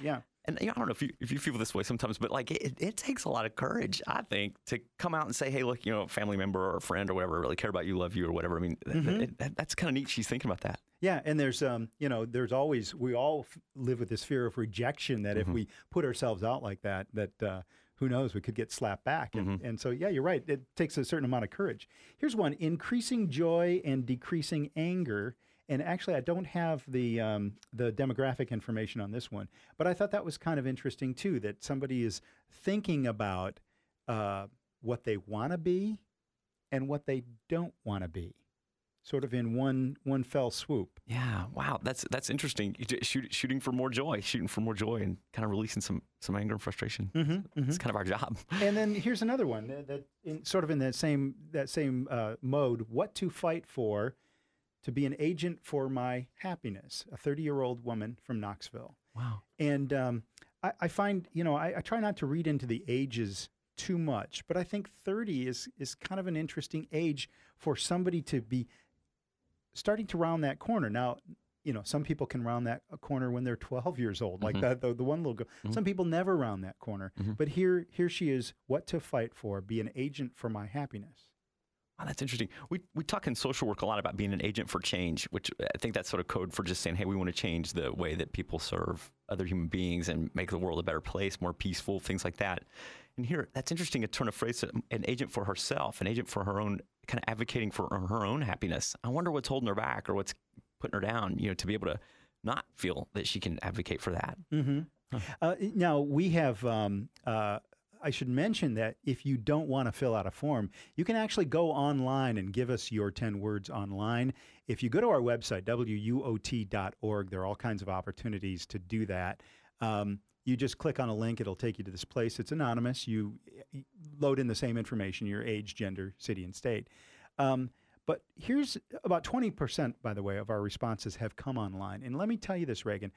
and you know, I don't know if you if you feel this way sometimes, but like it, it takes a lot of courage, I think, to come out and say, hey, look, you know, a family member or a friend or whatever, I really care about you, love you, or whatever. I mean, Mm-hmm. it, it, that's kind of neat. She's thinking about that. Yeah, and there's um, you know, there's always we all f- live with this fear of rejection that Mm-hmm. if we put ourselves out like that, that uh, who knows, we could get slapped back. And, Mm-hmm. and so, yeah, you're right. It takes a certain amount of courage. Here's one: increasing joy and decreasing anger. And actually, I don't have the um, the demographic information on this one, but I thought that was kind of interesting too. That somebody is thinking about uh, what they want to be and what they don't want to be, sort of in one one fell swoop. Yeah, wow, that's that's interesting. You ju- Shoot, shooting for more joy, shooting for more joy, and kind of releasing some some anger and frustration. Mm-hmm, It's kind of our job. And then here's another one that, that in, sort of in that same that same uh, mode. What to fight for? To be an agent for my happiness. A thirty-year-old woman from Knoxville. Wow. And um, I, I find, you know, I, I try not to read into the ages too much, but I think thirty is is kind of an interesting age for somebody to be starting to round that corner. Now, you know, some people can round that corner when they're twelve years old, like Mhm. that the, the one little girl. Mhm. Some people never round that corner. Mhm. But here here she is, what to fight for, be an agent for my happiness. Wow, that's interesting. We we talk in social work a lot about being an agent for change, which I think that's sort of code for just saying, hey, we want to change the way that people serve other human beings and make the world a better place, more peaceful, things like that. And here, that's interesting, a turn of phrase, an agent for herself, an agent for her own, kind of advocating for her own happiness. I wonder what's holding her back or what's putting her down, you know, to be able to not feel that she can advocate for that. Mm-hmm. Huh. Uh, now, we have, um, uh, I should mention that if you don't want to fill out a form, you can actually go online and give us your ten words online. If you go to our website, W U O T dot org, there are all kinds of opportunities to do that. Um, you just click on a link, it'll take you to this place. It's anonymous. You you load in the same information, your age, gender, city, and state. Um, but here's about twenty percent, by the way, of our responses have come online. And let me tell you this, Reagan,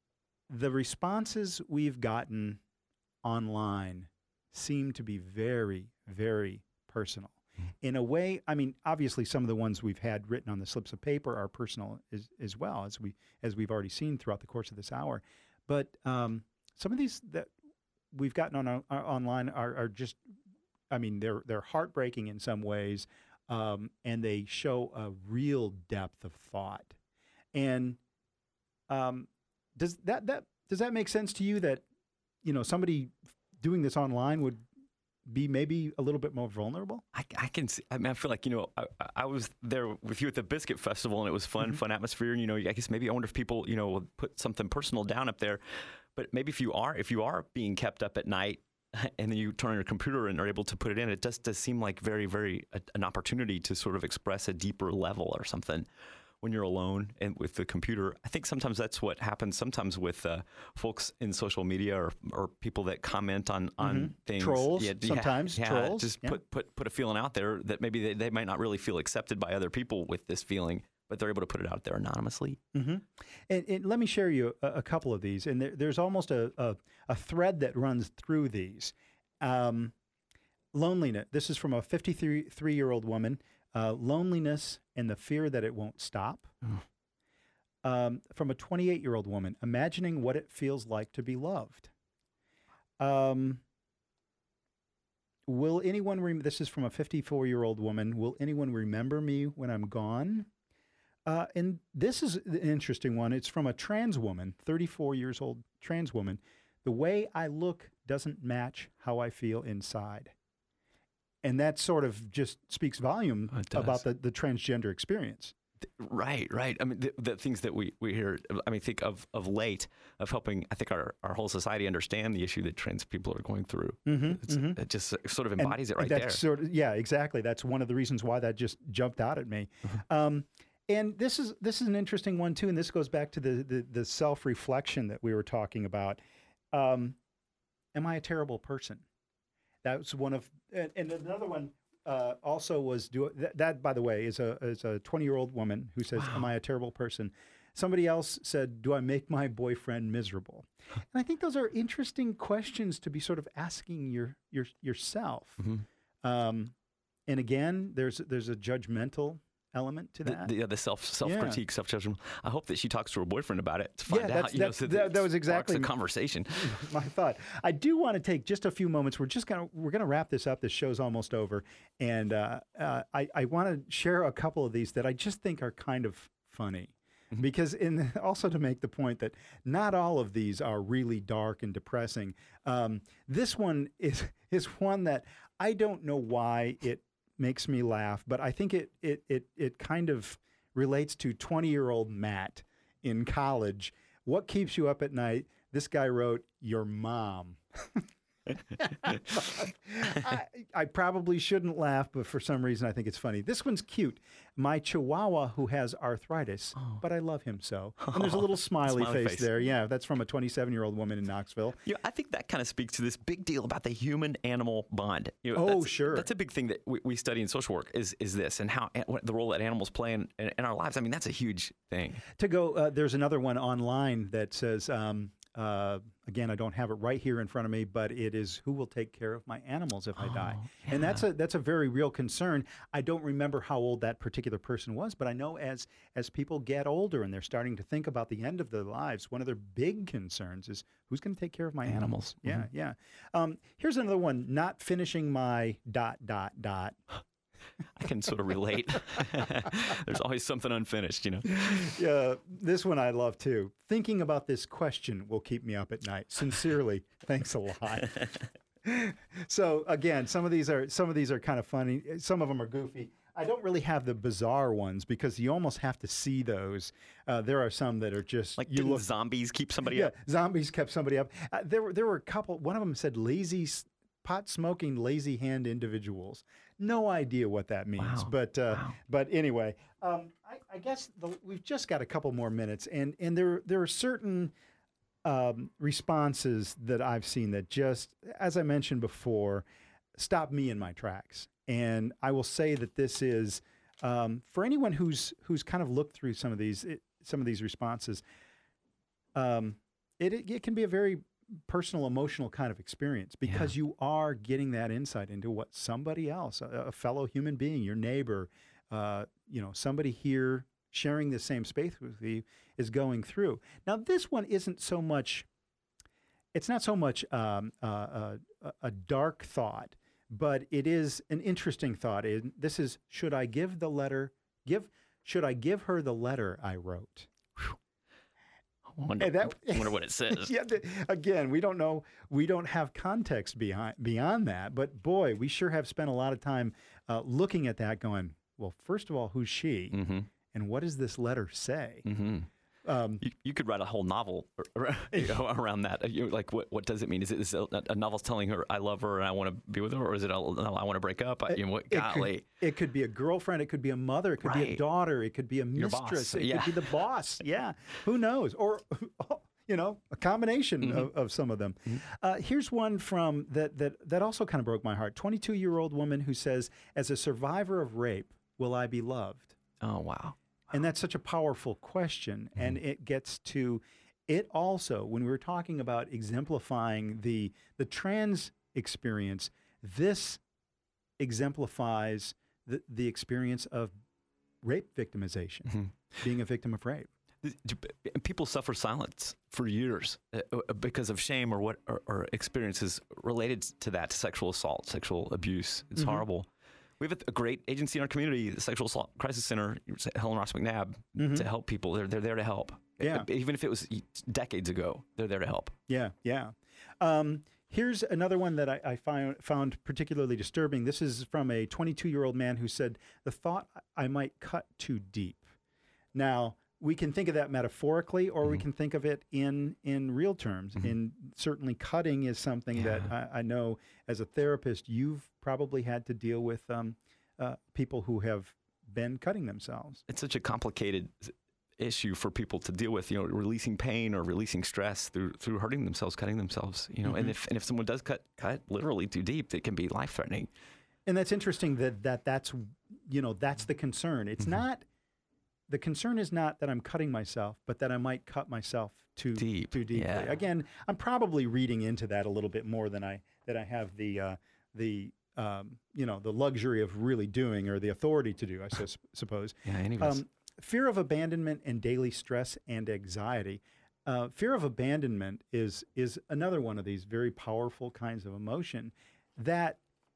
the responses we've gotten online seem to be very, very personal. In a way, I mean, obviously some of the ones we've had written on the slips of paper are personal as, as well, as, we, as we've already seen throughout the course of this hour. But um, some of these that we've gotten on our, our online are, are just, I mean, they're, they're heartbreaking in some ways, um, and they show a real depth of thought. And um, does that, that does that make sense to you that, you know, somebody doing this online would be maybe a little bit more vulnerable? I, I can see, I mean, I feel like, you know, I, I was there with you at the Biscuit Festival and it was fun, Mm-hmm. fun atmosphere. And, you know, I guess maybe I wonder if people, you know, will put something personal down up there. But maybe if you are, if you are being kept up at night and then you turn on your computer and are able to put it in, it just does seem like very, very a, an opportunity to sort of express a deeper level or something when you're alone and with the computer. I think sometimes that's what happens sometimes with uh, folks in social media or, or people that comment on, on Mm-hmm. things. Trolls, sometimes, yeah, trolls, Just yeah. put, put, put a feeling out there that maybe they, they might not really feel accepted by other people with this feeling, but they're able to put it out there anonymously. Mm-hmm. And, and let me share you a, a couple of these. And there, there's almost a, a, a thread that runs through these. Um, loneliness. This is from a fifty-three-year-old woman. Uh, loneliness and the fear that it won't stop. Um, from a twenty-eight-year-old woman, imagining what it feels like to be loved. Um, will anyone, rem- this is from a fifty-four-year-old woman, will anyone remember me when I'm gone? Uh, and this is an interesting one. It's from a trans woman, thirty-four years old trans woman. The way I look doesn't match how I feel inside. And that sort of just speaks volume It does. about the, the transgender experience. Right, right. I mean, the, the things that we, we hear, I mean, think of, of late, of helping, I think, our, our whole society understand the issue that trans people are going through. Mm-hmm, It's, mm-hmm. It just sort of embodies And it right that's there. Sort of, yeah, exactly. That's one of the reasons why that just jumped out at me. Um, and this is this is an interesting one too, and this goes back to the the, the self-reflection that we were talking about. Um, am I a terrible person? That was one of, and, and another one uh, also was do that, that. By the way, is a is a twenty-year-old woman who says, Wow. "Am I a terrible person?" Somebody else said, "Do I make my boyfriend miserable?" And I think those are interesting questions to be sort of asking your your yourself. Mhm. Um, and again, there's there's a judgmental element to The, that. the, yeah, the self self critique, self judgment. I hope that she talks to her boyfriend about it to find Yeah, out. that's- You know, that's- so that- that was it exactly- sparks a conversation. My thought. I do want to take just a few moments. We're just gonna we're gonna wrap this up. This show's almost over, and uh, uh, I I want to share a couple of these that I just think are kind of funny. Because in also to make the point that not all of these are really dark and depressing. Um, this one is is one that I don't know why it makes me laugh, but I think it it it it kind of relates to twenty-year-old Matt in college. What keeps you up at night? This guy wrote, "Your mom." I, I probably shouldn't laugh, but for some reason I think it's funny. This one's cute. My Chihuahua who has arthritis, Oh. but I love him so. And there's a little smiley, Smiley face, face. there. Yeah, that's from a twenty-seven-year-old woman in Knoxville. You know, I think that kind of speaks to this big deal about the human-animal bond. You know, Oh, that's, sure. That's a big thing that we, we study in social work is is this and how what the role that animals play in, in, in our lives. I mean, that's a huge thing. To go, uh, there's another one online that says, um, uh, again, I don't have it right here in front of me, but it is who will take care of my animals if I die? Oh, And that's yeah. a that's a very real concern. I don't remember how old that particular person was, but I know as as people get older and they're starting to think about the end of their lives, one of their big concerns is who's going to take care of my animals? Animals. Yeah, yeah. Um, here's another one: not finishing my dot dot dot. I can sort of relate. There's always something unfinished, you know. Yeah, this one I love too. Thinking about this question will keep me up at night. Sincerely, thanks a lot. So again, some of these are some of these are kind of funny. Some of them are goofy. I don't really have the bizarre ones because you almost have to see those. Uh, there are some that are just Like, you didn't look. zombies keep somebody Yeah, up? zombies kept somebody up. Uh, there were there were a couple. One of them said lazy s- pot smoking lazy hand individuals. No idea what that means, Wow. but uh, Wow. but anyway, um, I, I guess the, we've just got a couple more minutes, and and there there are certain um, responses that I've seen that just, as I mentioned before, stop me in my tracks. And I will say that this is um, for anyone who's who's kind of looked through some of these it, some of these responses. Um, it, it it can be a very personal, emotional kind of experience because you are getting that insight into what somebody else, a, a fellow human being, your neighbor, uh, you know, somebody here sharing the same space with you is going through. Now, this one isn't so much. It's not so much um, uh, a, a dark thought, but it is an interesting thought. And this is: should I give the letter? Give should I give her the letter I wrote? I wonder, Hey, that- I wonder what it says. Yeah, the, again, we don't know. We don't have context behind beyond that. But boy, we sure have spent a lot of time uh, looking at that, going, well, first of all, who's she, Mm-hmm. and what does this letter say? Mm-hmm. Um, You, you could write a whole novel ar- you know, around that. You know, like, what, what does it mean? Is it is it a, a novel's telling her I love her and I want to be with her, or is it a, no, I want to break up? I, you know, what, it, golly. could, it could be a girlfriend. It could be a mother. It could be a Right. daughter. It could be a Your boss, mistress. It yeah. could be the boss. Yeah, who knows? Or you know, a combination Mm-hmm. of, of some of them. Uh, here's one from that that that also kind of broke my heart. twenty-two-year-old woman who says, "As a survivor of rape, will I be loved?" Oh, wow. And that's such a powerful question. Mm-hmm. And it gets to it also, when we were talking about exemplifying the the trans experience, this exemplifies the, the experience of rape victimization, Mm-hmm. being a victim of rape. People suffer silence for years uh, because of shame or what or, or experiences related to that, to sexual assault, sexual abuse. It's Mhm. horrible. We have a, a great agency in our community, the Sexual Assault Crisis Center, Helen Ross McNabb, Mhm. to help people. They're they're there to help. Yeah. Even if it was decades ago, they're there to help. Yeah, yeah. Um, here's another one that I, I found, found particularly disturbing. This is from a twenty-two-year-old man who said, "The thought I might cut too deep." Now, we can think of that metaphorically, or we can think of it in in real terms. And certainly, cutting is something that I, I know as a therapist, you've probably had to deal with um, uh, people who have been cutting themselves. It's such a complicated issue for people to deal with, you know, releasing pain or releasing stress through through hurting themselves, cutting themselves, you know. And if and if someone does cut cut literally too deep, it can be life threatening. And that's interesting that, that that's, you know, that's the concern. It's not, the concern is not that I'm cutting myself, but that I might cut myself too Deep, too deeply. yeah. Again, I'm probably reading into that a little bit more than I, that I have the, uh, the um, you know, the luxury of really doing or the authority to do, I sus- suppose. Yeah, any of us. Um, fear of abandonment and daily stress and anxiety. Uh, fear of abandonment is is another one of these very powerful kinds of emotion that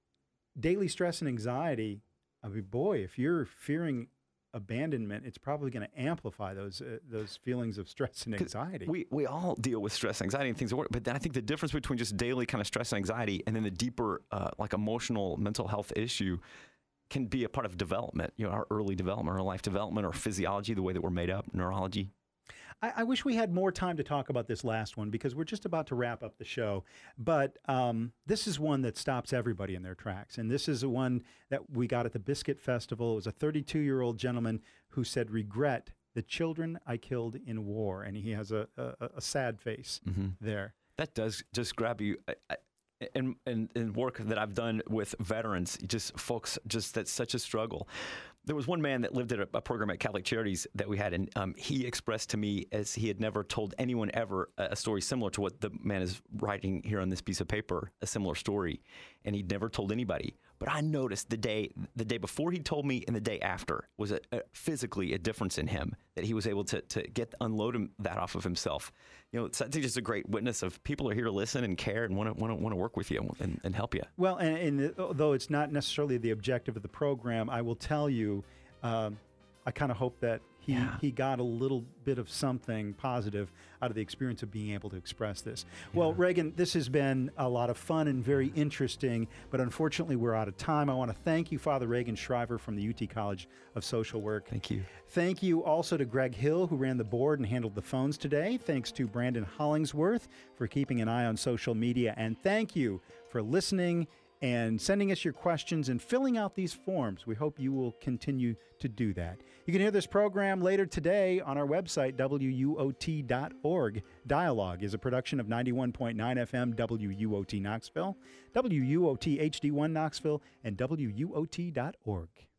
daily stress and anxiety, I mean, boy, if you're fearing abandonment, it's probably going to amplify those uh, those feelings of stress and anxiety. We we all deal with stress, anxiety, and things at work. But then I think the difference between just daily kind of stress and anxiety and then the deeper, uh, like emotional, mental health issue can be a part of development, you know, our early development, our life development, or physiology, the way that we're made up, neurology. I, I wish we had more time to talk about this last one because we're just about to wrap up the show. But um, this is one that stops everybody in their tracks. And this is the one that we got at the Biscuit Festival. It was a thirty-two-year-old gentleman who said, regret the children I killed in war. And he has a, a, a sad face Mm-hmm. there. That does just grab you. I, I, in, in, in work that I've done with veterans, just folks, just that's such a struggle. There was one man that lived at a, a program at Catholic Charities that we had, and um, he expressed to me as he had never told anyone ever a, a story similar to what the man is writing here on this piece of paper, a similar story, and he'd never told anybody. But I noticed the day the day before he told me and the day after was a, a physically a difference in him, that he was able to to get unload him, that off of himself. You know, it's, I think it's a great witness of people are here to listen and care and want to want to want to work with you and, and help you. Well, and, and although it's not necessarily the objective of the program, I will tell you, um, I kind of hope that he, Yeah. he got a little bit of something positive out of the experience of being able to express this. Well, Reagan, this has been a lot of fun and very interesting, but unfortunately we're out of time. I want to thank you, Father Reagan Shriver from the U T College of Social Work. Thank you. Thank you also to Greg Hill, who ran the board and handled the phones today. Thanks to Brandon Hollingsworth for keeping an eye on social media. And thank you for listening and sending us your questions and filling out these forms. We hope you will continue to do that. You can hear this program later today on our website, W U O T dot org. Dialogue is a production of ninety-one point nine F M W U O T Knoxville, W U O T H D one Knoxville, and W U O T dot org.